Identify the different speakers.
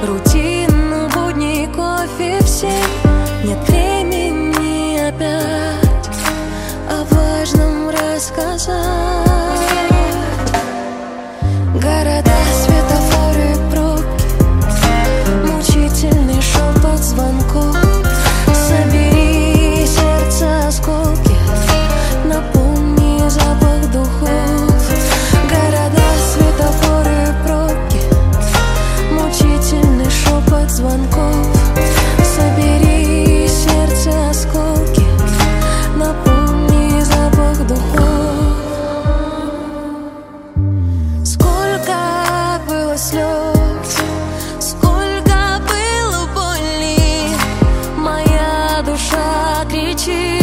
Speaker 1: Рутину, будни, кофе в 7. Нет времени опять о важном рассказать. Города, светофоры, пробки, мучительный шепот звонков. Собери сердце осколки, напомни запах духов. Города, светофоры, пробки, мучительный шепот звонков. Собери сердце осколки, напомни запах духов. Сколько было слез, сколько было боли, моя душа кричит.